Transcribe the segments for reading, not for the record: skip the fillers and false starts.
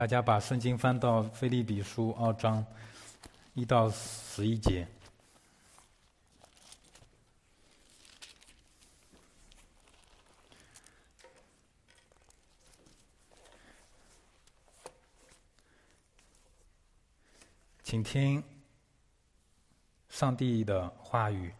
大家把圣经翻到腓立比书2章1到11节。请听上帝的话语。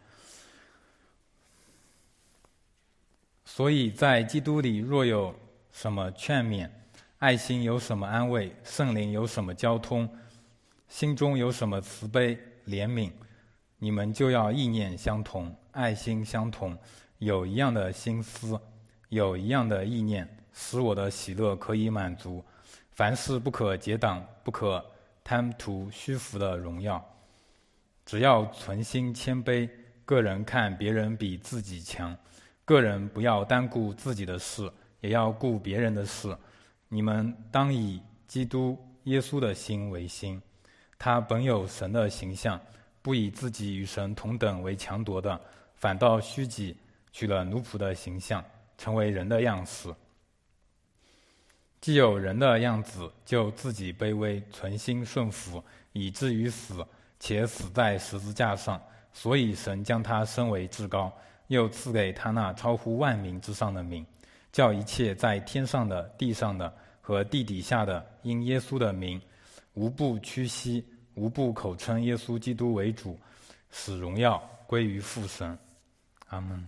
所以在基督里若有什么劝勉，爱心有什么安慰，圣灵有什么交通，心中有什么慈悲怜悯，你们就要意念相同，爱心相同，有一样的心思，有一样的意念，使我的喜乐可以满足。凡事不可结党，不可贪图虚浮的荣耀，只要存心谦卑，个人看别人比自己强，个人不要单顾自己的事，也要顾别人的事。你们当以基督耶稣的心为心，他本有神的形象，不以自己与神同等为强夺的，反倒虚己，取了奴仆的形象，成为人的样式。既有人的样子，就自己卑微，存心顺服，以至于死，且死在十字架上。所以神将他升为至高，又赐给他那超乎万名之上的名，叫一切在天上的、地上的和地底下的，因耶稣的名，无不屈膝，无不口称耶稣基督为主，使荣耀归于父神。阿们。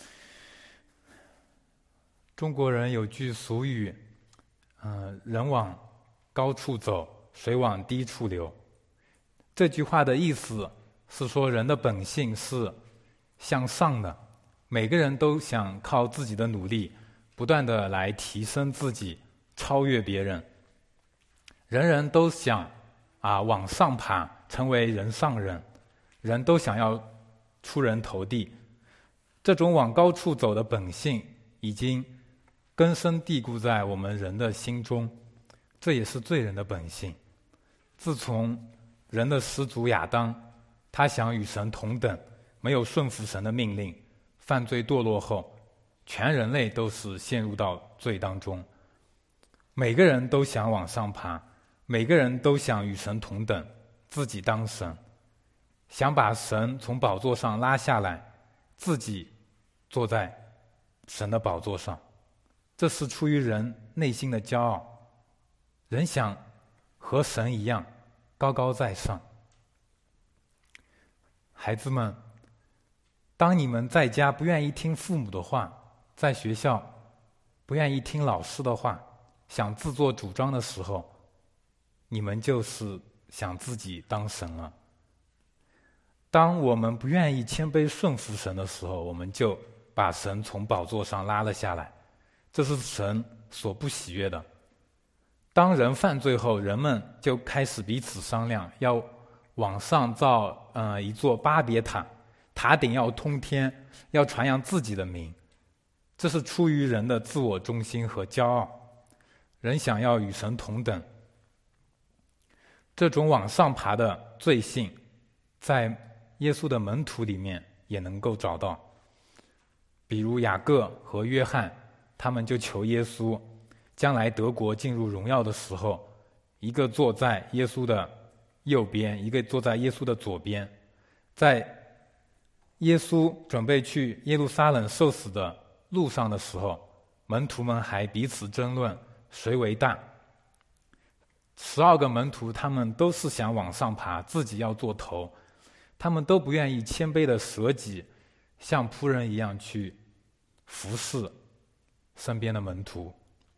中国人有句俗语，人往高处走，水往低处流。这句话的意思是说，人的本性是向上的，每个人都想靠自己的努力不断地来提升自己，超越别人。人人都想往上爬，成为人上人，人都想要出人头地。这种往高处走的本性已经根深蒂固在我们人的心中，这也是罪人的本性。自从人的始祖亚当，他想与神同等，没有顺服神的命令，犯罪堕落后，全人类都是陷入到罪当中。每个人都想往上爬，每个人都想与神同等，自己当神，想把神从宝座上拉下来，自己坐在神的宝座上。这是出于人内心的骄傲，人想和神一样高高在上。孩子们，当你们在家不愿意听父母的话，在学校不愿意听老师的话，想自作主张的时候，你们就是想自己当神了。当我们不愿意谦卑顺服神的时候，我们就把神从宝座上拉了下来，这是神所不喜悦的。当人犯罪后，人们就开始彼此商量，要往上造一座巴别塔，塔顶要通天，要传扬自己的名。这是出于人的自我中心和骄傲，人想要与神同等。这种往上爬的罪性，在耶稣的门徒里面也能够找到。比如雅各和约翰，他们就求耶稣，将来得国进入荣耀的时候，一个坐在耶稣的右边，一个坐在耶稣的左边。在耶稣准备去耶路撒冷受死的路上的时候，门徒们还彼此争论谁为大。12个门徒，他们都是想往上爬，自己要做头，他们都不愿意谦卑的舍己，像仆人一样去服侍身边的门徒。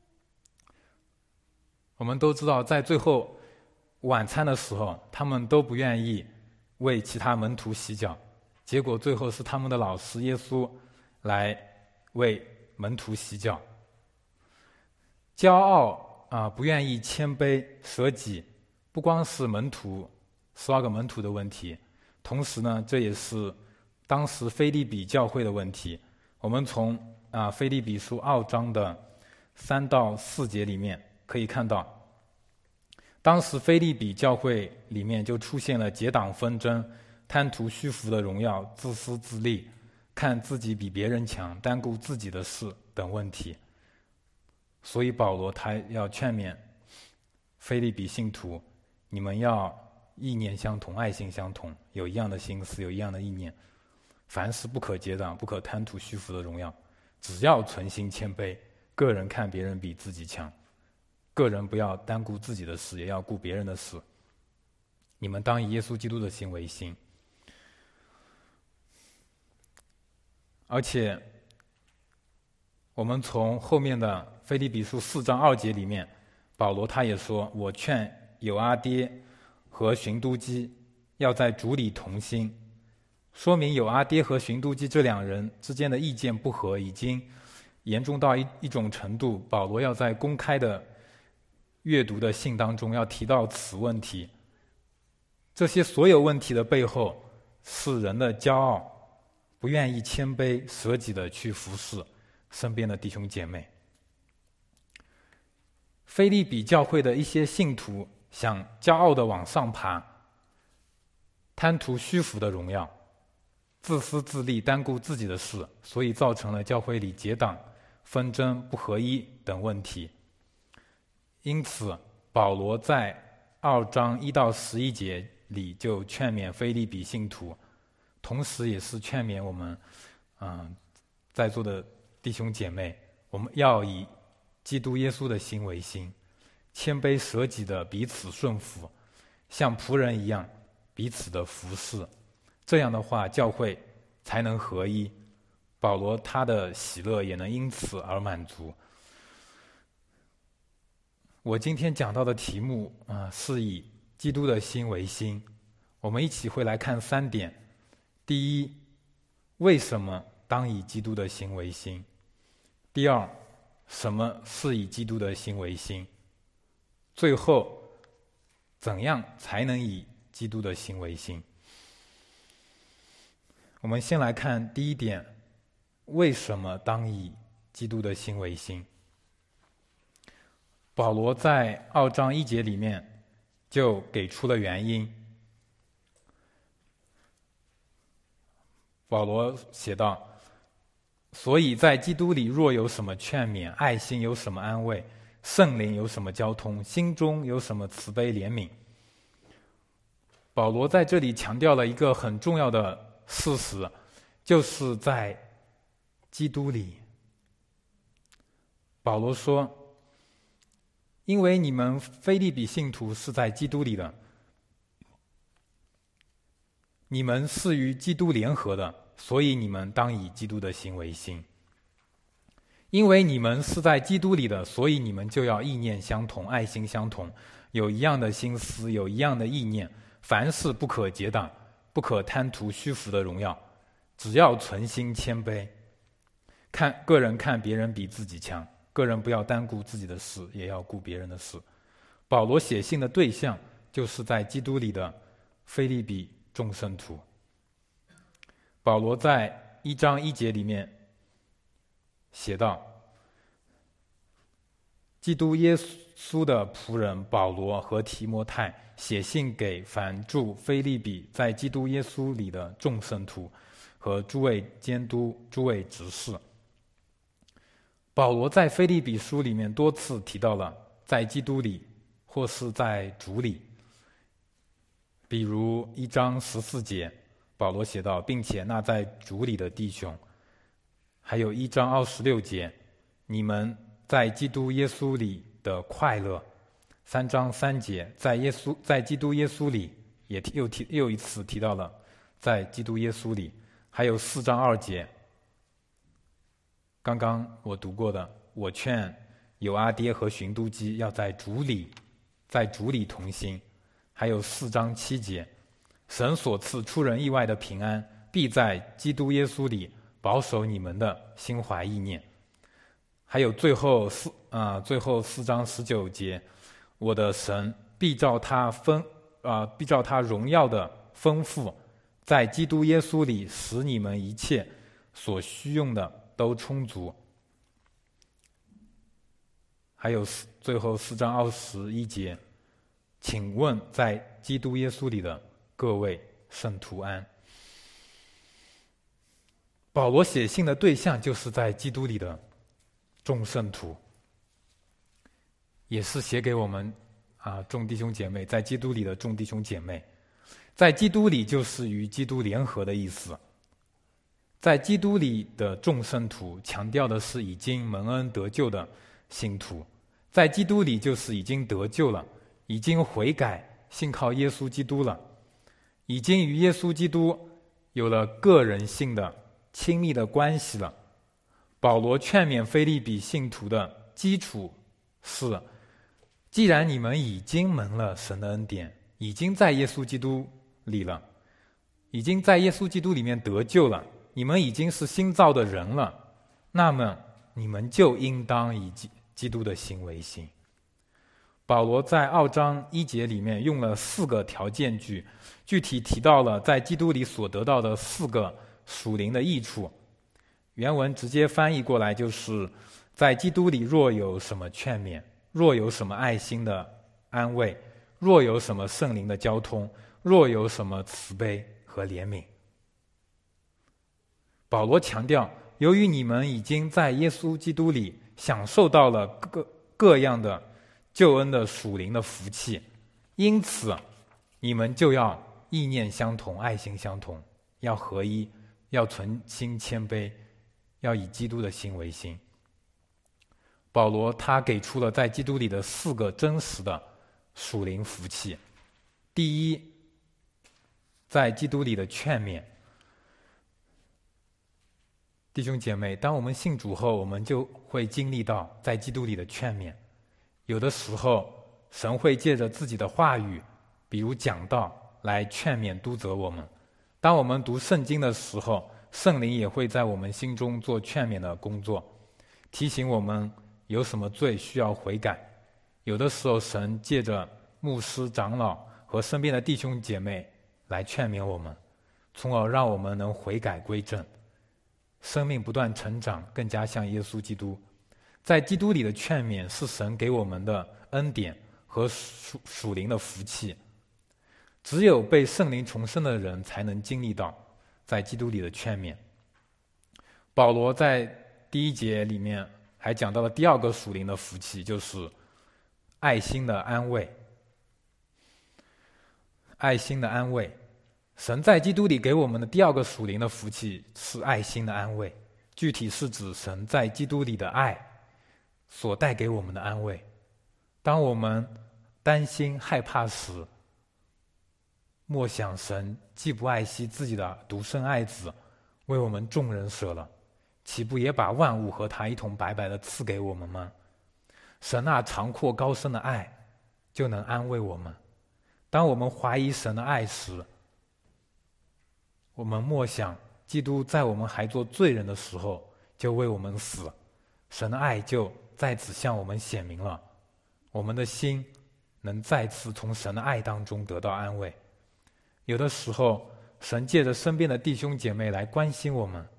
我们都知道，在最后晚餐的时候，他们都不愿意为其他门徒洗脚，结果最后是他们的老师耶稣来为门徒洗脚。骄傲不愿意谦卑舍己，不光是门徒12个门徒的问题，同时呢，这也是当时腓立比教会的问题。我们从腓立比书2章的3到4节里面可以看到，当时腓立比教会里面就出现了结党纷争、贪图虚浮的荣耀、自私自利、看自己比别人强、单顾自己的事等问题。所以保罗他要劝勉腓立比信徒，你们要意念相同，爱心相同，有一样的心思，有一样的意念。凡事不可结党，不可贪图虚浮的荣耀，只要存心谦卑，个人看别人比自己强，个人不要单顾自己的事，也要顾别人的事。你们当以耶稣基督的心为心。而且我们从后面的腓立比书4章2节里面，保罗他也说，我劝友阿爹和寻都基要在主里同心。说明友阿爹和寻都基这两人之间的意见不合已经严重到一种程度，保罗要在公开的阅读的信当中要提到此问题。这些所有问题的背后是人的骄傲，不愿意谦卑舍己的去服侍身边的弟兄姐妹。腓立比教会的一些信徒想骄傲的往上爬，贪图虚浮的荣耀，自私自利，单顾自己的事，所以造成了教会里结党、纷争、不合一等问题。因此保罗在2章1到11节里就劝勉腓立比信徒，同时也是劝勉我们在座的弟兄姐妹，我们要以基督耶稣的心为心，谦卑舍己的彼此顺服，像仆人一样彼此的服侍。这样的话，教会才能合一，保罗他的喜乐也能因此而满足。我今天讲到的题目是以基督的心为心。我们一起会来看3点。第一，为什么当以基督的心为心？第二，什么是以基督的心为心？最后，怎样才能以基督的心为心？我们先来看第一点，为什么当以基督的心为心？保罗在2章1节里面就给出了原因。保罗写道，所以在基督里若有什么劝勉，爱心有什么安慰，圣灵有什么交通，心中有什么慈悲怜悯。保罗在这里强调了一个很重要的事实，就是在基督里。保罗说，因为你们腓立比信徒是在基督里的，你们是与基督联合的，所以你们当以基督的心为心。因为你们是在基督里的，所以你们就要意念相同，爱心相同，有一样的心思，有一样的意念。凡事不可结党，不可贪图虚浮的荣耀，只要存心谦卑，个人看别人比自己强，个人不要单顾自己的事，也要顾别人的事。保罗写信的对象就是在基督里的腓立比众圣徒。保罗在1章1节里面写道，基督耶稣的仆人保罗和提摩太写信给凡住腓立比在基督耶稣里的众圣徒和诸位监督、诸位执事。保罗在腓立比书里面多次提到了在基督里或是在主里。比如1章14节，保罗写道，并且那在主里的弟兄。还有1章26节，你们在基督耶稣里的快乐。3章3节，在基督耶稣里，也又一次提到了在基督耶稣里。还有4章2节，刚刚我读过的，我劝友阿爹和寻都基要在主里同心。还有4章7节，神所赐出人意外的平安，必在基督耶稣里保守你们的心怀意念。还有最后4章19节，我的神必照他荣耀的丰富，在基督耶稣里使你们一切所需用的都充足。还有最后4章21节，请问在基督耶稣里的各位圣徒安。保罗写信的对象就是在基督里的众圣徒，也是写给我们众弟兄姐妹，在基督里的众弟兄姐妹，在基督里就是与基督联合的意思。在基督里的众圣徒强调的是已经蒙恩得救的信徒，在基督里就是已经得救了，已经悔改信靠耶稣基督了，已经与耶稣基督有了个人性的亲密的关系了。保罗劝勉腓立比信徒的基础是，既然你们已经蒙了神的恩典，已经在耶稣基督里了，已经在耶稣基督里面得救了，你们已经是新造的人了，那么你们就应当以基督的心为心。保罗在2章1节里面用了4个条件句，具体提到了在基督里所得到的4个属灵的益处。原文直接翻译过来就是，在基督里若有什么劝勉，若有什么爱心的安慰，若有什么圣灵的交通，若有什么慈悲和怜悯。保罗强调，由于你们已经在耶稣基督里享受到了各样的救恩的属灵的福气，因此你们就要意念相同，爱心相同，要合一，要存心谦卑，要以基督的心为心。保罗他给出了在基督里的4个真实的属灵福气。第一，在基督里的劝勉。弟兄姐妹，当我们信主后，我们就会经历到在基督里的劝勉。有的时候神会借着自己的话语，比如讲道，来劝勉督责我们。当我们读圣经的时候，圣灵也会在我们心中做劝勉的工作，提醒我们有什么罪需要悔改。有的时候神借着牧师长老和身边的弟兄姐妹来劝勉我们，从而让我们能悔改归正，生命不断成长，更加像耶稣基督。在基督里的劝勉是神给我们的恩典和属灵的福气，只有被圣灵重生的人才能经历到在基督里的劝勉。保罗在第1节里面还讲到了第2个属灵的福气，就是爱心的安慰。爱心的安慰，神在基督里给我们的第2个属灵的福气是爱心的安慰，具体是指神在基督里的爱所带给我们的安慰。当我们担心害怕时，默想神既不爱惜自己的独生爱子，为我们众人舍了，岂不也把万物和他一同白白的赐给我们吗？神那长阔高深的爱就能安慰我们。当我们怀疑神的爱时，我们默想基督在我们还做罪人的时候就为我们死，神的爱就在此向我们显明了，我们的心能再次从神的爱当中得到安慰。有的时候神借着身边的弟兄姐妹来关心我们，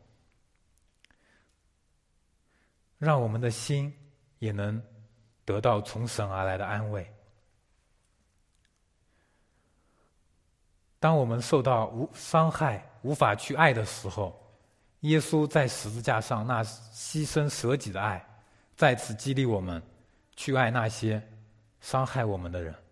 让我们的心也能得到从神而来的安慰。当我们受到伤害无法去爱的时候，耶稣在十字架上那牺牲舍己的爱再次激励我们去爱那些伤害我们的人。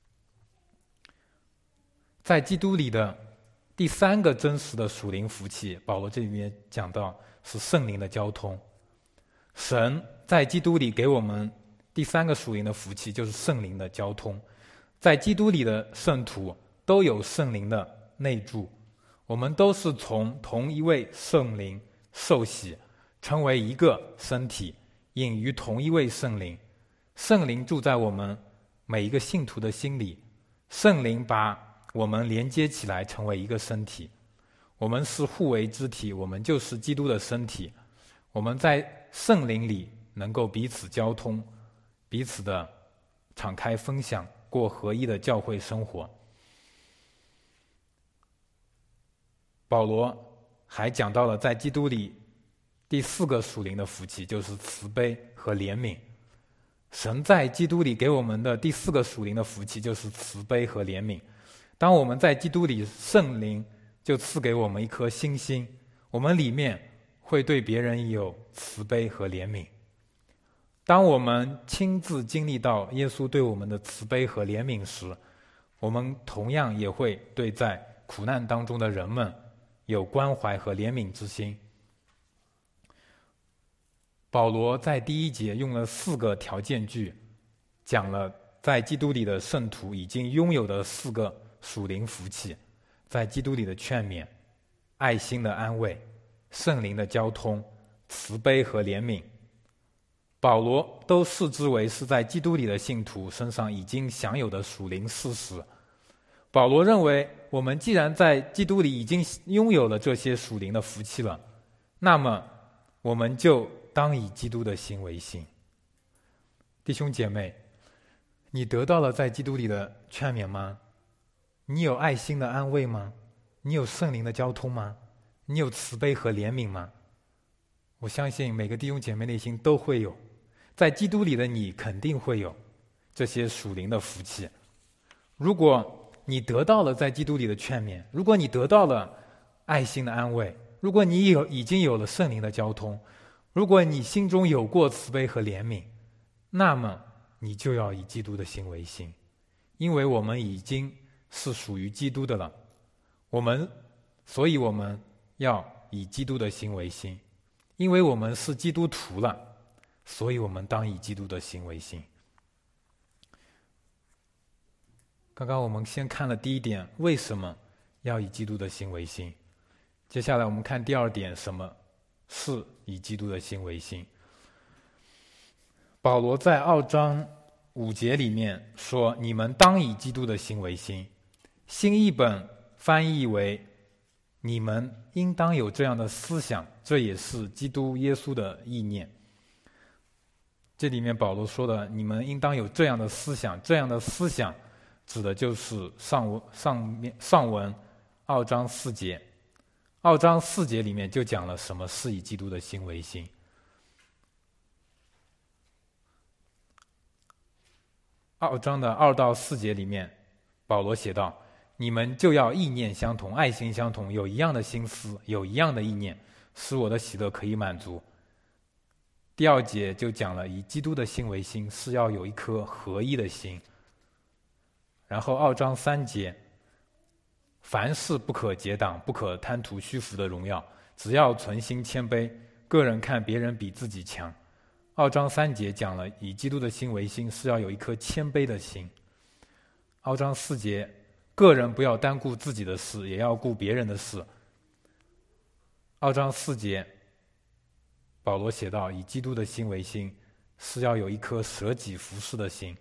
在基督里的第3个真实的属灵福气，保罗这里面讲到是圣灵的交通。神在基督里给我们第3个属灵的福气，就是圣灵的交通。在基督里的圣徒都有圣灵的内住，我们都是从同一位圣灵受洗，成为一个身体，隐于同一位圣灵。圣灵住在我们每一个信徒的心里，圣灵把我们连接起来成为一个身体。我们是互为肢体，我们就是基督的身体。我们在圣灵里能够彼此交通，彼此的敞开分享，过合一的教会生活。保罗还讲到了在基督里第4个属灵的福气，就是慈悲和怜悯。神在基督里给我们的第4个属灵的福气就是慈悲和怜悯。当我们在基督里，圣灵就赐给我们一颗新心，我们里面会对别人有慈悲和怜悯。 当我们亲自经历到耶稣对我们的慈悲和怜悯时，我们同样也会对在苦难当中的人们有关怀和怜悯之心。保罗在第1节用了4个条件句，讲了在基督里的圣徒已经拥有的4个属灵福气：在基督里的劝勉、爱心的安慰、圣灵的交通、慈悲和怜悯。保罗都视之为是在基督里的信徒身上已经享有的属灵事实。保罗认为，我们既然在基督里已经拥有了这些属灵的福气了，那么我们就当以基督的心为心。弟兄姐妹，你得到了在基督里的劝勉吗？你有爱心的安慰吗？你有圣灵的交通吗？你有慈悲和怜悯吗？我相信每个弟兄姐妹内心都会有，在基督里的你肯定会有这些属灵的福气。如果你得到了在基督里的劝勉，如果你得到了爱心的安慰，如果你已经有了圣灵的交通，如果你心中有过慈悲和怜悯，那么你就要以基督的心为心，因为我们已经是属于基督的了，所以我们要以基督的心为心，因为我们是基督徒了，所以我们当以基督的心为心。刚刚我们先看了第1点，为什么要以基督的心为心？接下来我们看第2点，什么是以基督的心为心？保罗在2章5节里面说：“你们当以基督的心为心。”新译本翻译为：“你们应当有这样的思想。”这也是基督耶稣的意念。这里面保罗说的：“你们应当有这样的思想。”这样的思想指的就是上文2章4节。2章4节里面就讲了什么是以基督的心为心。2章的2到4节里面，保罗写道：“你们就要意念相同，爱心相同，有一样的心思，有一样的意念，使我的喜乐可以满足。”第2节就讲了以基督的心为心，是要有一颗合一的心。然后2章3节，凡事不可结党，不可贪图虚浮的荣耀，只要存心谦卑，个人看别人比自己强。2章3节讲了以基督的心为心，是要有一颗谦卑的心。2章4节，个人不要单顾自己的事，也要顾别人的事。2章4节，保罗写道：以基督的心为心，是要有一颗舍己服侍的心。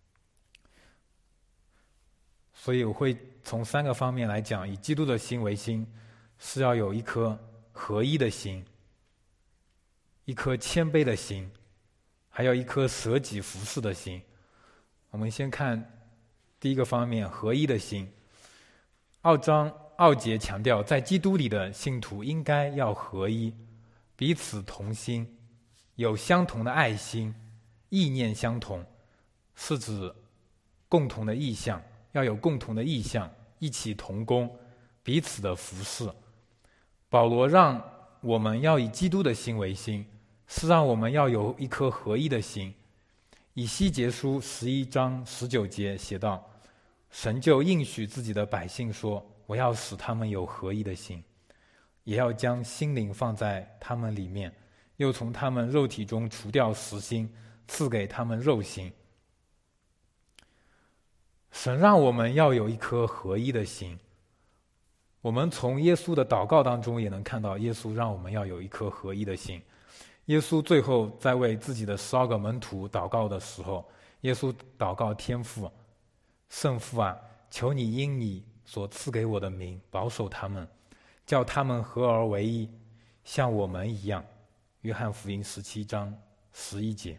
所以我会从3个方面来讲，以基督的心为心，是要有一颗合一的心，一颗谦卑的心，还有一颗舍己服侍的心。我们先看第1个方面，合一的心。2章2节强调，在基督里的信徒应该要合一，彼此同心，有相同的爱心，意念相同，是指共同的意向，要有共同的意向，一起同工，彼此的服侍。保罗让我们要以基督的心为心，是让我们要有一颗合一的心。以西结书11章19节写道：神就应许自己的百姓说，我要使他们有合一的心，也要将心灵放在他们里面，又从他们肉体中除掉实心，赐给他们肉心。神让我们要有一颗合一的心。我们从耶稣的祷告当中也能看到，耶稣让我们要有一颗合一的心。耶稣最后在为自己的12个门徒祷告的时候，耶稣祷告天父：圣父啊，求你因你所赐给我的名保守他们，叫他们合而为一，像我们一样。约翰福音17章11节。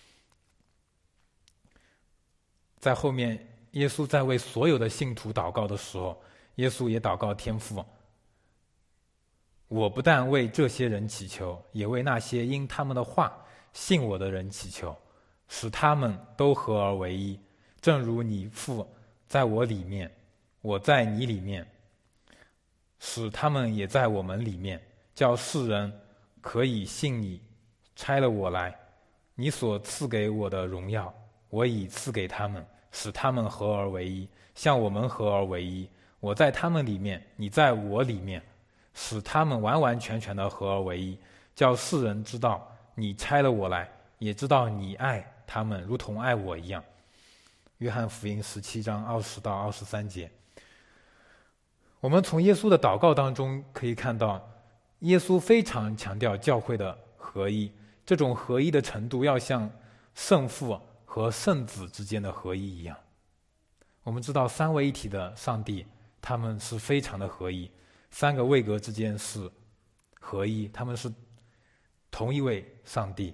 在后面耶稣在为所有的信徒祷告的时候，耶稣也祷告天父：我不但为这些人祈求，也为那些因他们的话信我的人祈求，使他们都合而为一，正如你父在我里面，我在你里面，使他们也在我们里面，叫世人可以信你差了我来。 你所赐给我的荣耀，我已赐给他们，使他们合而为一，像我们合而为一。我在他们里面，你在我里面，使他们完完全全的合而为一，叫世人知道你差了我来，也知道你爱他们如同爱我一样。约翰福音17章20到23节。我们从耶稣的祷告当中可以看到，耶稣非常强调教会的合一，这种合一的程度要像圣父和圣子之间的合一一样。我们知道三位一体的上帝，他们是非常的合一，三个位格之间是合一，他们是同一位上帝。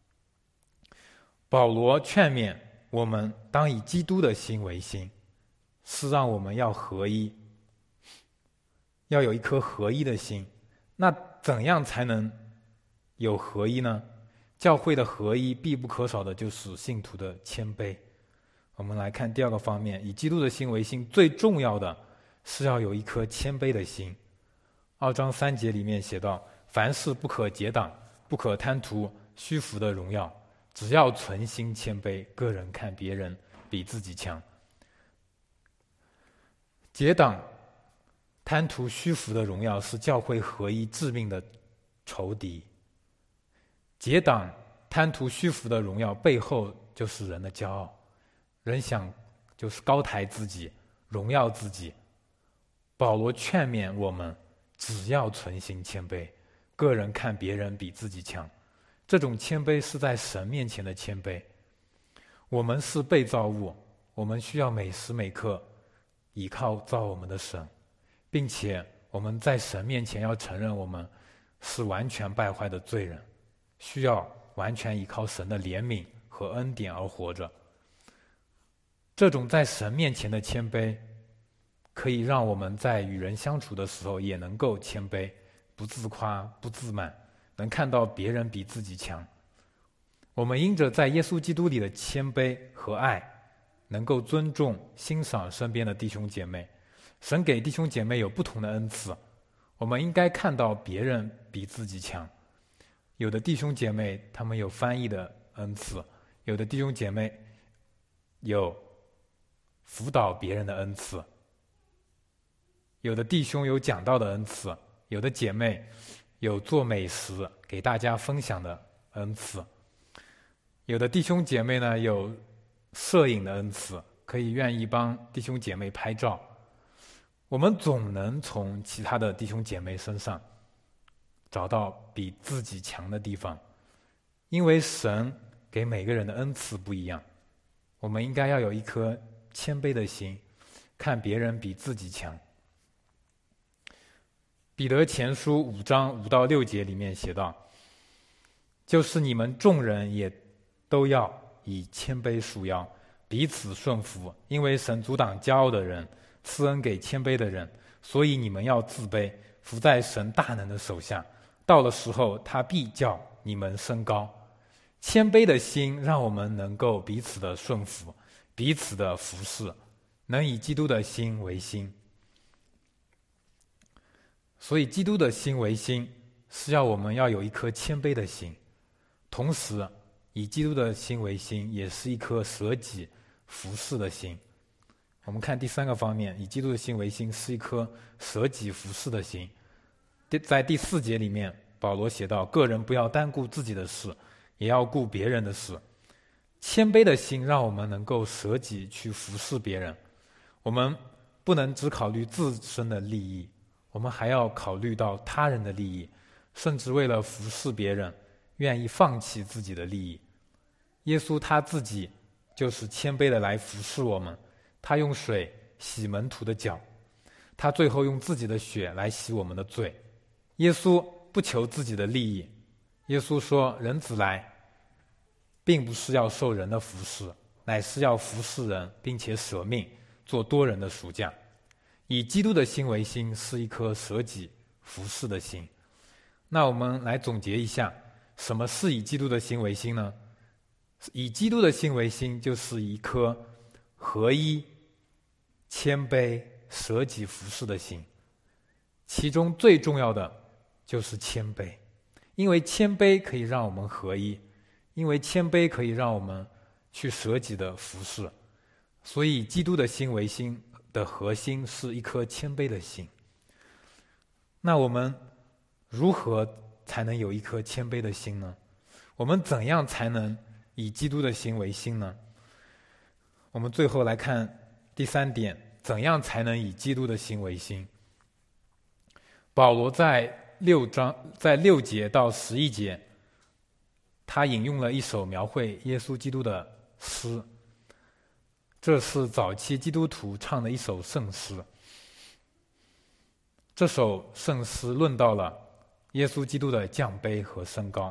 保罗劝勉我们当以基督的心为心，是让我们要合一，要有一颗合一的心。那怎样才能有合一呢？教会的合一必不可少的就是信徒的谦卑。我们来看第二个方面，以基督的心为心，最重要的是要有一颗谦卑的心。2章3节里面写道，凡事不可结党，不可贪图虚浮的荣耀，只要存心谦卑，个人看别人比自己强。结党贪图虚浮的荣耀是教会合一致命的仇敌。结党贪图虚浮的荣耀背后就是人的骄傲，人想就是高抬自己，荣耀自己。保罗劝勉我们只要存心谦卑，个人看别人比自己强。这种谦卑是在神面前的谦卑。我们是被造物，我们需要每时每刻倚靠造我们的神，并且我们在神面前要承认我们是完全败坏的罪人，需要完全依靠神的怜悯和恩典而活着。这种在神面前的谦卑，可以让我们在与人相处的时候也能够谦卑，不自夸，不自满，能看到别人比自己强。我们因着在耶稣基督里的谦卑和爱，能够尊重欣赏身边的弟兄姐妹。神给弟兄姐妹有不同的恩赐，我们应该看到别人比自己强。有的弟兄姐妹他们有翻译的恩赐，有的弟兄姐妹有辅导别人的恩赐，有的弟兄有讲道的恩赐，有的姐妹有做美食给大家分享的恩赐，有的弟兄姐妹呢有摄影的恩赐，可以愿意帮弟兄姐妹拍照。我们总能从其他的弟兄姐妹身上找到比自己强的地方，因为神给每个人的恩赐不一样。我们应该要有一颗谦卑的心，看别人比自己强。彼得前书5章5到6节里面写道，就是你们众人也都要以谦卑束腰，彼此顺服，因为神阻挡骄傲的人，赐恩给谦卑的人，所以你们要自卑，服在神大能的手下，到了时候他必叫你们升高。谦卑的心让我们能够彼此的顺服，彼此的服侍，能以基督的心为心。所以基督的心为心，是要我们要有一颗谦卑的心，同时以基督的心为心，也是一颗舍己服侍的心。我们看第三个方面，以基督的心为心，是一颗舍己服侍的心。在第4节里面，保罗写道，个人不要单顾自己的事，也要顾别人的事。谦卑的心让我们能够舍己去服侍别人，我们不能只考虑自身的利益，我们还要考虑到他人的利益，甚至为了服侍别人，愿意放弃自己的利益。耶稣他自己就是谦卑的来服侍我们，他用水洗门徒的脚，他最后用自己的血来洗我们的罪。耶稣不求自己的利益，耶稣说，人子来并不是要受人的服侍，乃是要服侍人，并且舍命做多人的赎价。以基督的心为心，是一颗舍己服侍的心。那我们来总结一下，什么是以基督的心为心呢？以基督的心为心，就是一颗合一、谦卑、舍己服侍的心。其中最重要的就是谦卑，因为谦卑可以让我们合一， 因为谦卑可以让我们去舍己的服侍，所以基督的心为心的核心是一颗谦卑的心。那我们如何才能有一颗谦卑的心呢？我们怎样才能以基督的心为心呢？我们最后来看第3点，怎样才能以基督的心为心？保罗在6节到11节，他引用了一首描绘耶稣基督的诗，这是早期基督徒唱的一首圣诗。这首圣诗论到了耶稣基督的降卑和升高，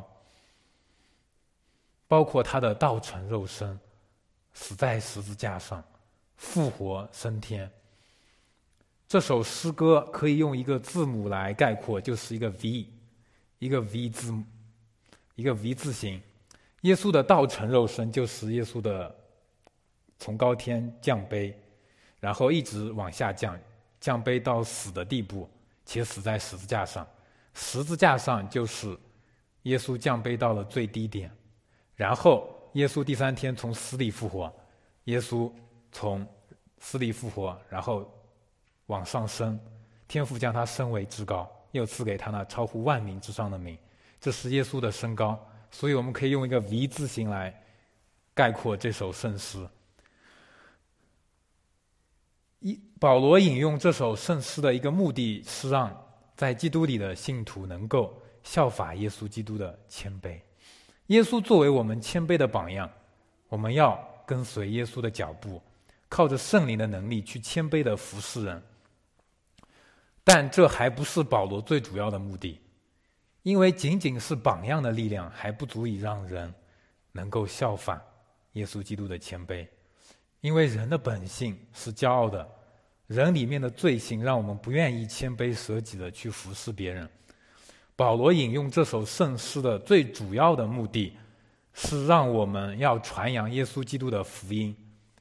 包括他的道成肉身，死在十字架上，复活升天。这首诗歌可以用一个字母来概括，就是一个 V， 一个 V 字母，一个 V 字形。耶稣的道成肉身就是耶稣的从高天降卑，然后一直往下降卑到死的地步，且死在十字架上。十字架上就是耶稣降卑到了最低点，然后耶稣第3天从死里复活，耶稣从死里复活，然后往上升，天父将他升为至高，又赐给他那超乎万名之上的名。这是耶稣的升高，所以我们可以用一个 V 字形来概括这首圣诗。保罗引用这首圣诗的一个目的是让在基督里的信徒能够效法耶稣基督的谦卑。耶稣作为我们谦卑的榜样，我们要跟随耶稣的脚步，靠着圣灵的能力去谦卑的服侍人。但这还不是保罗最主要的目的，因为仅仅是榜样的力量还不足以让人能够效法耶稣基督的谦卑。因为人的本性是骄傲的，人里面的罪性让我们不愿意谦卑舍己的去服侍别人。保罗引用这首圣诗的最主要的目的是让我们要传扬耶稣基督的福音，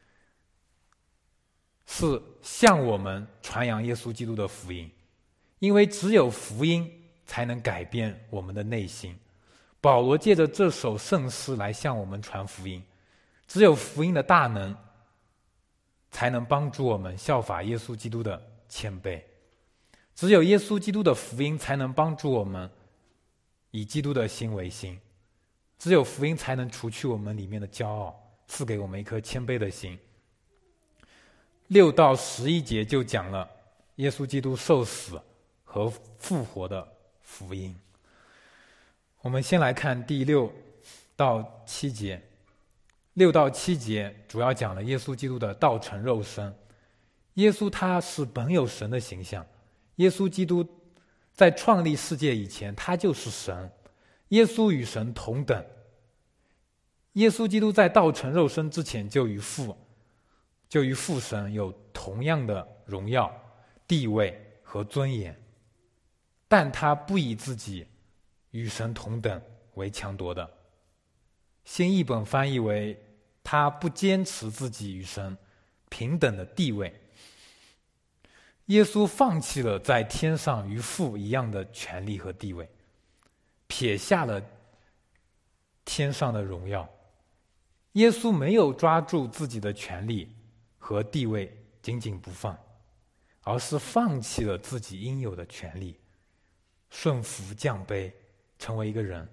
是向我们传扬耶稣基督的福音。因为只有福音才能改变我们的内心。保罗借着这首圣诗来向我们传福音，只有福音的大能才能帮助我们效法耶稣基督的谦卑，只有耶稣基督的福音才能帮助我们以基督的心为心，只有福音才能除去我们里面的骄傲，赐给我们一颗谦卑的心。6到11节就讲了耶稣基督受死和复活的福音。我们先来看第6到7节。6到7节主要讲了耶稣基督的道成肉身。耶稣他是本有神的形象，耶稣基督在创立世界以前他就是神，耶稣与神同等。耶稣基督在道成肉身之前就与父神有同样的荣耀、地位和尊严，但他不以自己与神同等为强夺的。新译本翻译为他不坚持自己与神平等的地位。耶稣放弃了在天上与父一样的权利和地位，撇下了天上的荣耀。耶稣没有抓住自己的权利和地位紧紧不放，而是放弃了自己应有的权利，顺服降卑，成为一个人。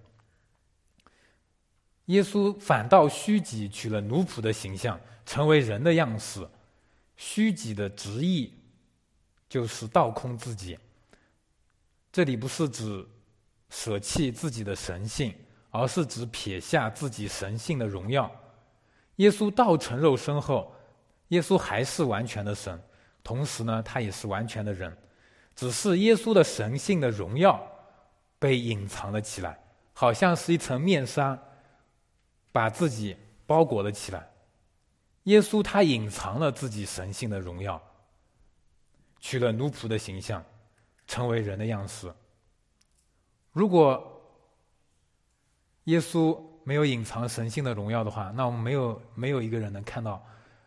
耶稣反倒虚己，取了奴仆的形象，成为人的样式。虚己的直译就是倒空自己，这里不是指舍弃自己的神性，而是指撇下自己神性的荣耀。耶稣道成肉身后，耶稣还是完全的神，同时呢，他也是完全的人，只是耶稣的神性的荣耀被隐藏了起来，好像是一层面纱把自己包裹了起来。耶稣他隐藏了自己神性的荣耀，取了奴仆的形象，成为人的样式。如果耶稣没有隐藏神性的荣耀的话，那我们没有一个人能看到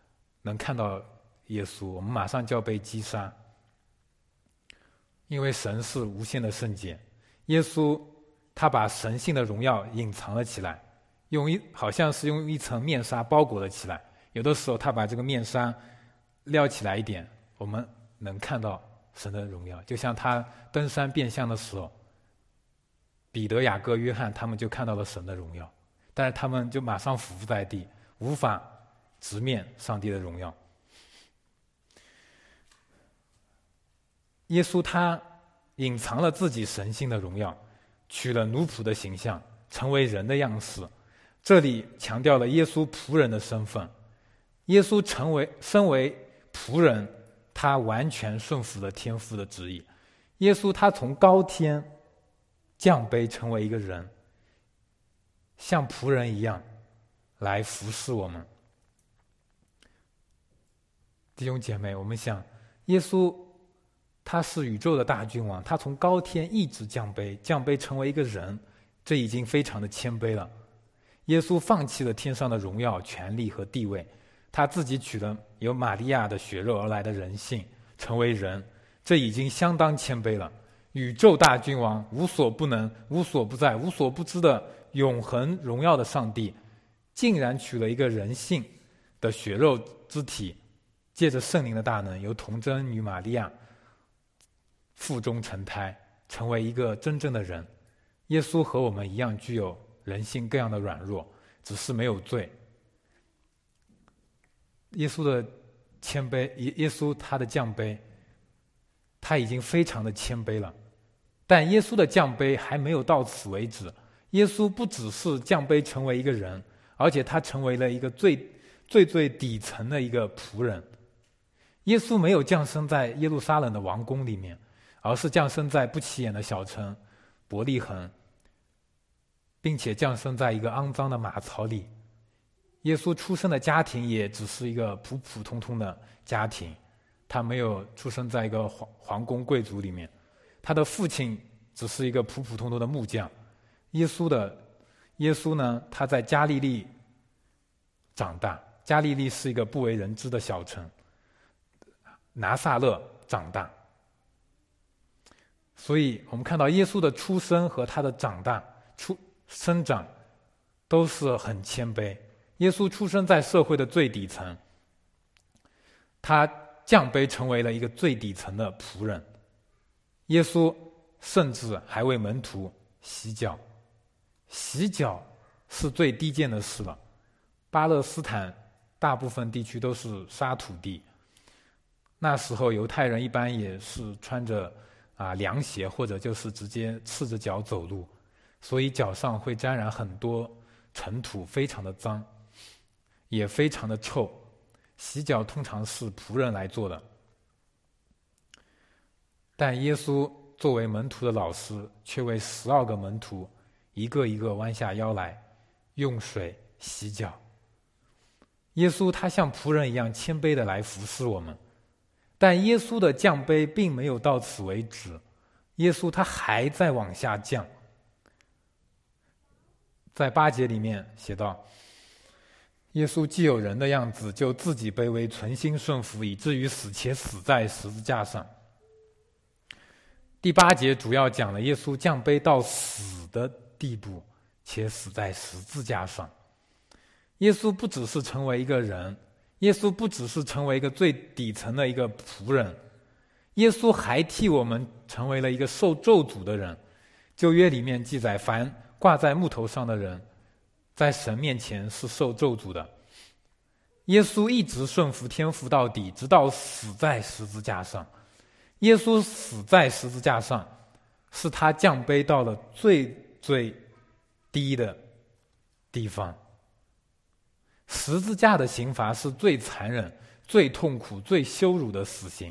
耶稣，我们马上就要被击杀。因为神是无限的圣洁，耶稣他把神性的荣耀隐藏了起来， 好像是用一层面纱包裹了起来。有的时候他把这个面纱撩起来一点，我们能看到神的荣耀。就像他登山变相的时候，彼得、雅各、约翰他们就看到了神的荣耀，但是他们就马上俯伏在地，无法直面上帝的荣耀。耶稣他隐藏了自己神性的荣耀，取了奴仆的形象，成为人的样式。这里强调了耶稣仆人的身份。耶稣身为仆人，他完全顺服了天父的旨意。耶稣他从高天降卑成为一个人，像仆人一样来服侍我们。弟兄姐妹，我们想，耶稣他是宇宙的大君王，他从高天一直降卑成为一个人，这已经非常的谦卑了。耶稣放弃了天上的荣耀、权力和地位，他自己取了由玛利亚的血肉而来的人性，成为人，这已经相当谦卑了。宇宙大君王，无所不能、无所不在、无所不知的永恒荣耀的上帝，竟然取了一个人性的血肉之体，借着圣灵的大能，由童贞女玛利亚腹中成胎，成为一个真正的人。耶稣和我们一样具有人性各样的软弱，只是没有罪。耶稣的谦卑，耶稣他的降卑，他已经非常的谦卑了。但耶稣的降卑还没有到此为止。耶稣不只是降卑成为一个人，而且他成为了一个最底层的一个仆人。耶稣没有降生在耶路撒冷的王宫里面，而是降生在不起眼的小城伯利恒，并且降生在一个肮脏的马槽里。耶稣出生的家庭也只是一个普普通通的家庭，他没有出生在一个皇宫贵族里面，他的父亲只是一个普普通通的木匠。耶稣呢，他在加利利长大，加利利是一个不为人知的小城，拿撒勒长大。所以我们看到耶稣的出生和他的长大、生长都是很谦卑。耶稣出生在社会的最底层，他降卑成为了一个最底层的仆人。耶稣甚至还为门徒洗脚，洗脚是最低贱的事了。巴勒斯坦大部分地区都是沙土地，那时候犹太人一般也是穿着凉鞋，或者就是直接赤着脚走路，所以脚上会沾染很多尘土，非常的脏，也非常的臭。洗脚通常是仆人来做的，但耶稣作为门徒的老师，却为12个门徒一个一个弯下腰来，用水洗脚。耶稣他像仆人一样谦卑的来服侍我们，但耶稣的降卑并没有到此为止，耶稣他还在往下降。在8节里面写道，耶稣既有人的样子，就自己卑微，存心顺服，以至于死，且死在十字架上。第8节主要讲了耶稣降卑到死的地步，且死在十字架上。耶稣不只是成为一个人，耶稣不只是成为一个最底层的一个仆人，耶稣还替我们成为了一个受咒诅的人。旧约里面记载，凡挂在木头上的人，在神面前是受咒诅的。耶稣一直顺服天父到底，直到死在十字架上。耶稣死在十字架上，是他降卑到了最低的地方。十字架的刑罚是最残忍、最痛苦、最羞辱的死刑。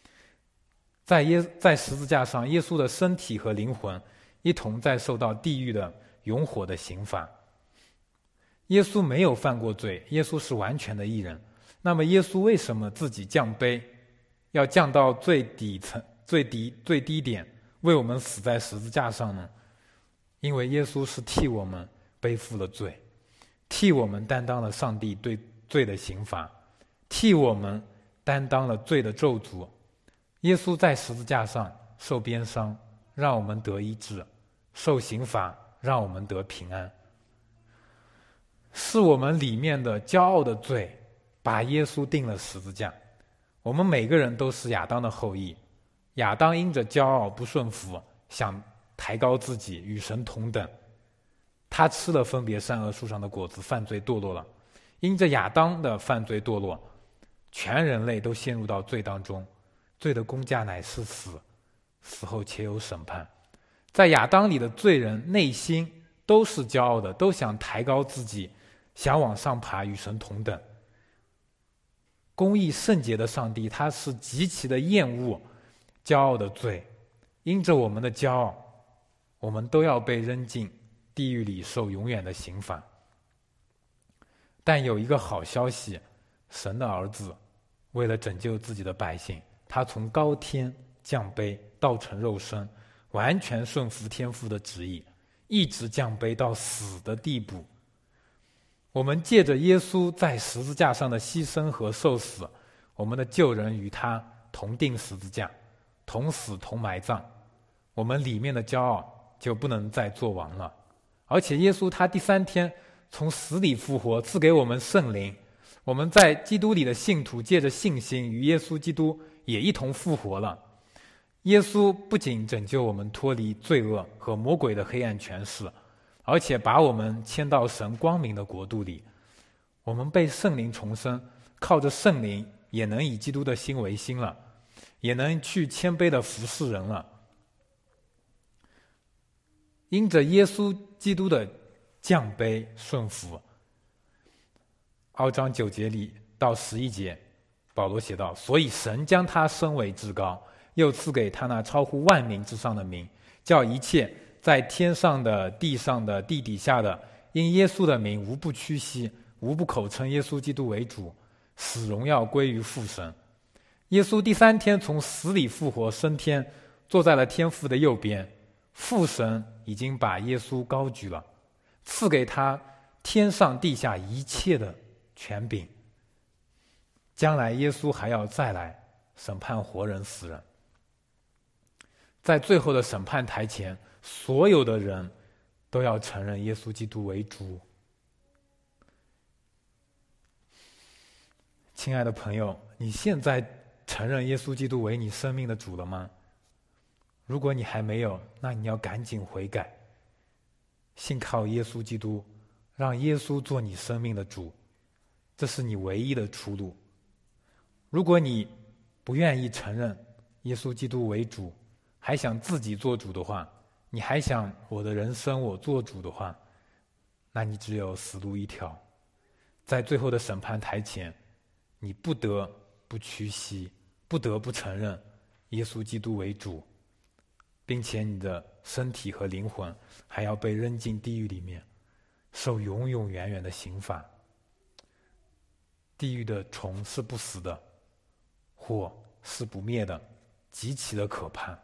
在十字架上，耶稣的身体和灵魂一同在受到地狱的永火的刑罚。耶稣没有犯过罪，耶稣是完全的义人。那么耶稣为什么自己降卑，要降到最底层、最低点，为我们死在十字架上呢？因为耶稣是替我们背负了罪，替我们担当了上帝对罪的刑罚，替我们担当了罪的咒诅。耶稣在十字架上受鞭伤，让我们得医治；受刑罚，让我们得平安。 是我们里面的骄傲的罪把耶稣钉了十字架。我们每个人都是亚当的后裔，亚当因着骄傲不顺服，想抬高自己与神同等，他吃了分别善恶树上的果子，犯罪堕落了。因着亚当的犯罪堕落，全人类都陷入到罪当中，罪的工价乃是死，死后且有审判。在亚当里的罪人内心都是骄傲的，都想抬高自己，想往上爬，与神同等。公义圣洁的上帝，他是极其的厌恶骄傲的罪，因着我们的骄傲，我们都要被扔进地狱里受永远的刑罚。但有一个好消息，神的儿子为了拯救自己的百姓，他从高天降卑，道成肉身，完全顺服天父的旨意，一直降卑到死的地步。我们借着耶稣在十字架上的牺牲和受死，我们的旧人与他同钉十字架，同死同埋葬，我们里面的骄傲就不能再作王了。而且耶稣他第三天从死里复活，赐给我们圣灵，我们在基督里的信徒借着信心与耶稣基督也一同复活了。耶稣不仅拯救我们脱离罪恶和魔鬼的黑暗权势，而且把我们迁到神光明的国度里。我们被圣灵重生，靠着圣灵也能以基督的心为心了，也能去谦卑的服侍人了。因着耶稣基督的降卑顺服，2章9节里到11节，保罗写道：所以神将他升为至高，又赐给他那超乎万名之上的名，叫一切在天上的、地上的、地底下的，因耶稣的名无不屈膝，无不口称耶稣基督为主，使荣耀归于父神。耶稣第三天从死里复活升天，坐在了天父的右边，父神已经把耶稣高举了，赐给他天上地下一切的权柄。将来耶稣还要再来审判活人死人，在最后的审判台前，所有的人都要承认耶稣基督为主。亲爱的朋友，你现在承认耶稣基督为你生命的主了吗？如果你还没有，那你要赶紧悔改，信靠耶稣基督，让耶稣做你生命的主，这是你唯一的出路。如果你不愿意承认耶稣基督为主，还想自己做主的话，你还想我的人生我做主的话，那你只有死路一条。在最后的审判台前，你不得不屈膝，不得不承认耶稣基督为主，并且你的身体和灵魂还要被扔进地狱里面，受永永远远的刑罚。地狱的虫是不死的，火是不灭的，极其的可怕。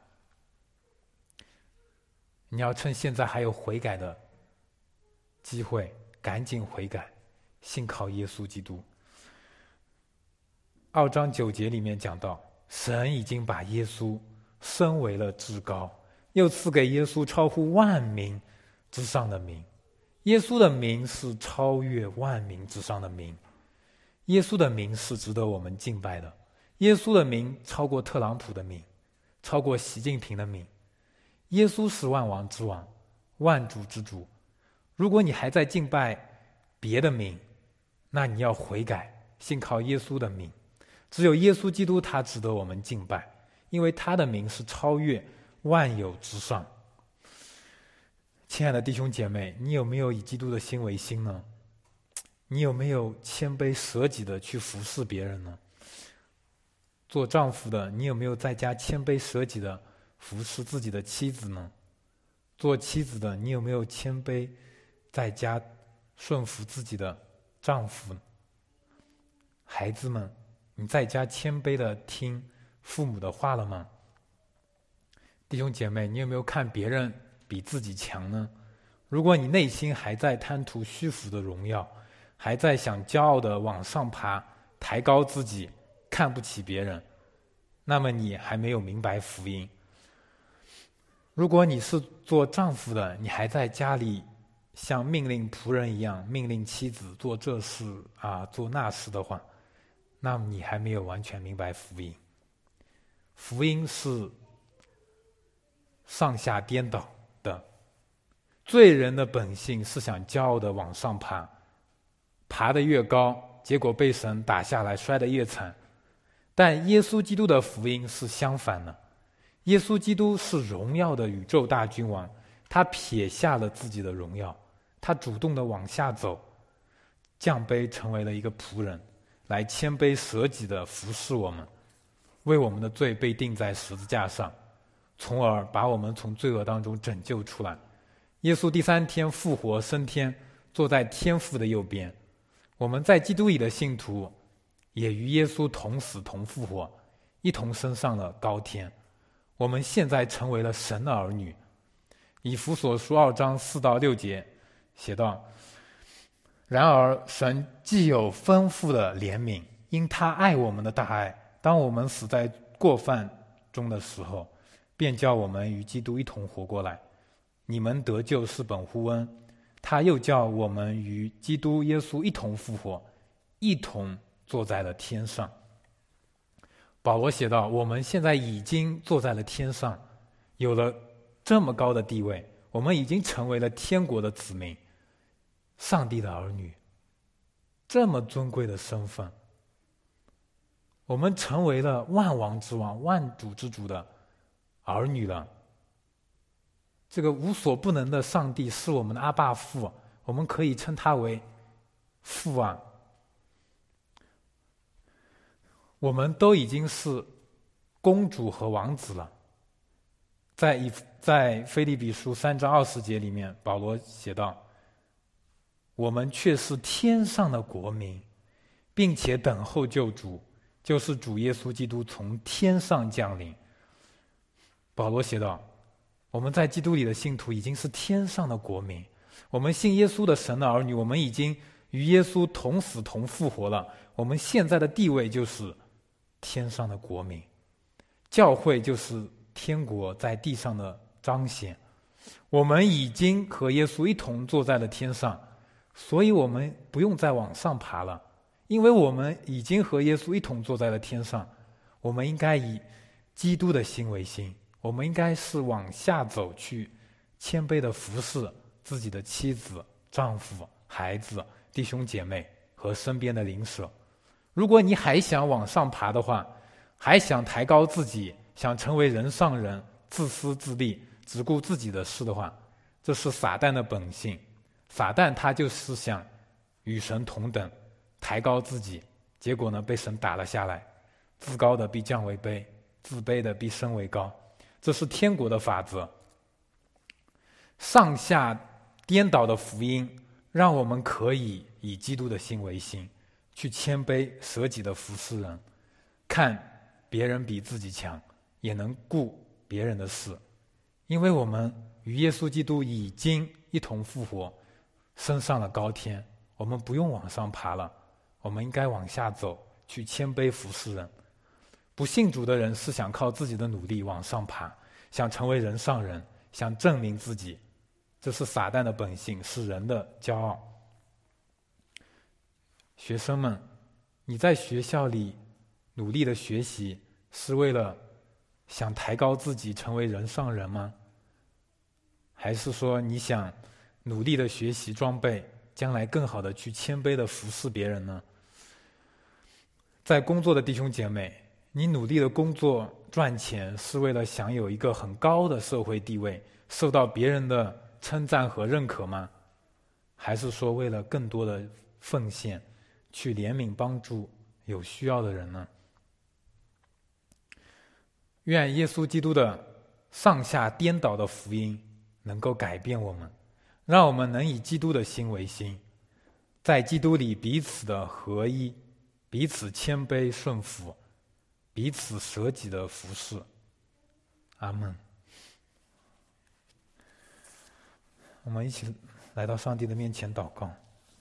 你要趁现在还有悔改的机会，赶紧悔改，信靠耶稣基督。2章9节里面讲到，神已经把耶稣升为了至高，又赐给耶稣超乎万名之上的名。耶稣的名是超越万名之上的名，耶稣的名是值得我们敬拜的。耶稣的名超过特朗普的名，超过习近平的名。耶稣是万王之王，万主之主。如果你还在敬拜别的名，那你要悔改，信靠耶稣的名。只有耶稣基督他值得我们敬拜，因为他的名是超越万有之上。亲爱的弟兄姐妹，你有没有以基督的心为心呢？你有没有谦卑舍己的去服侍别人呢？做丈夫的，你有没有在家谦卑舍己的服侍自己的妻子呢？做妻子的，你有没有谦卑在家顺服自己的丈夫呢？孩子们，你在家谦卑的听父母的话了吗？弟兄姐妹，你有没有看别人比自己强呢？如果你内心还在贪图虚浮的荣耀，还在想骄傲的往上爬，抬高自己，看不起别人，那么你还没有明白福音。如果你是做丈夫的，你还在家里像命令仆人一样命令妻子做这事做那事的话，那么你还没有完全明白福音。福音是上下颠倒的，罪人的本性是想骄傲的往上爬，爬得越高，结果被神打下来，摔得越惨。但耶稣基督的福音是相反的，耶稣基督是荣耀的宇宙大君王，他撇下了自己的荣耀，他主动的往下走，降卑成为了一个仆人，来谦卑舍己的服侍我们，为我们的罪被钉在十字架上，从而把我们从罪恶当中拯救出来。耶稣第3天复活升天，坐在天父的右边。我们在基督里的信徒也与耶稣同死同复活，一同升上了高天。我们现在成为了神的儿女。以弗所书2章4到6节写道：然而神既有丰富的怜悯，因他爱我们的大爱，当我们死在过犯中的时候，便叫我们与基督一同活过来。你们得救是本乎恩，他又叫我们与基督耶稣一同复活，一同坐在了天上。保罗写道，我们现在已经坐在了天上，有了这么高的地位，我们已经成为了天国的子民，上帝的儿女，这么尊贵的身份，我们成为了万王之王、万主之主的儿女了。这个无所不能的上帝是我们的阿爸父，我们可以称他为父啊。我们都已经是公主和王子了。在腓立比书3章20节里面，保罗写道，我们却是天上的国民，并且等候救主，就是主耶稣基督从天上降临。保罗写道，我们在基督里的信徒已经是天上的国民，我们信耶稣的神的儿女，我们已经与耶稣同死同复活了。我们现在的地位就是天上的国民，教会就是天国在地上的彰显。我们已经和耶稣一同坐在了天上，所以我们不用再往上爬了，因为我们已经和耶稣一同坐在了天上。我们应该以基督的心为心，我们应该是往下走，去谦卑的服侍自己的妻子、丈夫、孩子、弟兄姐妹和身边的邻舍。如果你还想往上爬的话，还想抬高自己，想成为人上人，自私自利，只顾自己的事的话，这是撒旦的本性。撒旦他就是想与神同等，抬高自己，结果呢被神打了下来。自高的必降为卑，自卑的必升为高，这是天国的法则。上下颠倒的福音让我们可以以基督的心为心，去谦卑舍己的服侍人，看别人比自己强，也能顾别人的事。因为我们与耶稣基督已经一同复活，升上了高天，我们不用往上爬了，我们应该往下走，去谦卑服侍人。不信主的人是想靠自己的努力往上爬，想成为人上人，想证明自己，这是撒旦的本性，是人的骄傲。学生们，你在学校里努力的学习，是为了想抬高自己成为人上人吗？还是说你想努力的学习装备，将来更好的去谦卑的服侍别人呢？在工作的弟兄姐妹，你努力的工作赚钱，是为了享有一个很高的社会地位，受到别人的称赞和认可吗？还是说为了更多的奉献，去怜悯帮助有需要的人呢？愿耶稣基督的上下颠倒的福音能够改变我们，让我们能以基督的心为心，在基督里彼此的合一，彼此谦卑顺服，彼此舍己的服侍。阿们。我们一起来到上帝的面前祷告。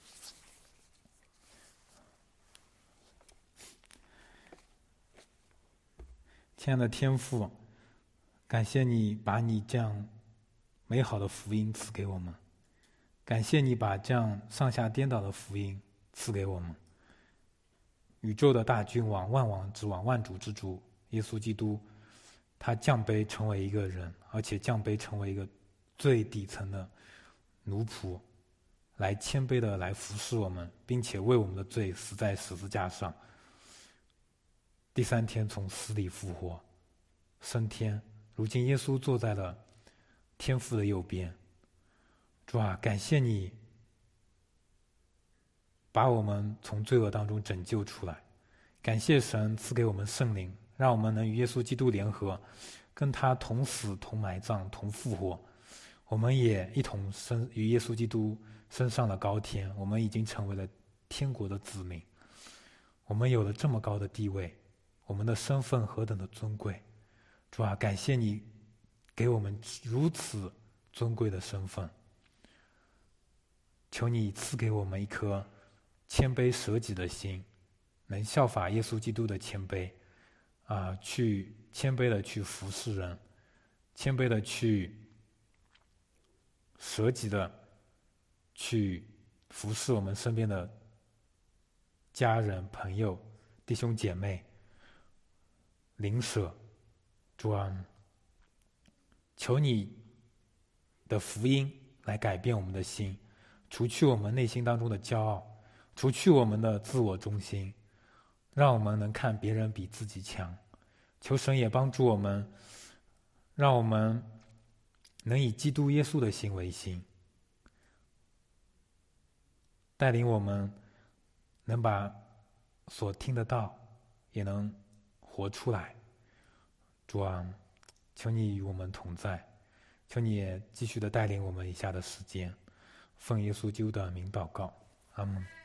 亲爱的天父，感谢你把你这样美好的福音赐给我们， 感谢你把这样上下颠倒的福音赐给我们。宇宙的大君王、万王之王、万主之主耶稣基督，他降卑成为一个人，而且降卑成为一个最底层的奴仆，来谦卑的来服侍我们，并且为我们的罪死在十字架上。第3天从死里复活，升天。如今耶稣坐在了天父的右边。主啊，感谢你把我们从罪恶当中拯救出来，感谢神赐给我们圣灵，让我们能与耶稣基督联合，跟他同死、同埋葬、同复活。我们也一同与耶稣基督升上了高天，我们已经成为了天国的子民。我们有了这么高的地位，我们的身份何等的尊贵。主啊，感谢你给我们如此尊贵的身份，求你赐给我们一颗谦卑舍己的心，能效法耶稣基督的谦卑，去谦卑的去服侍人，谦卑的去舍己的去服侍我们身边的家人、朋友、弟兄姐妹，邻舍。主啊，求你的福音来改变我们的心，除去我们内心当中的骄傲，除去我们的自我中心，让我们能看别人比自己强。求神也帮助我们，让我们能以基督耶稣的心为心，带领我们能把所听得到也能活出来。主啊，求你与我们同在，求你也继续的带领我们以下的时间，奉耶稣基督的名祷告，阿们。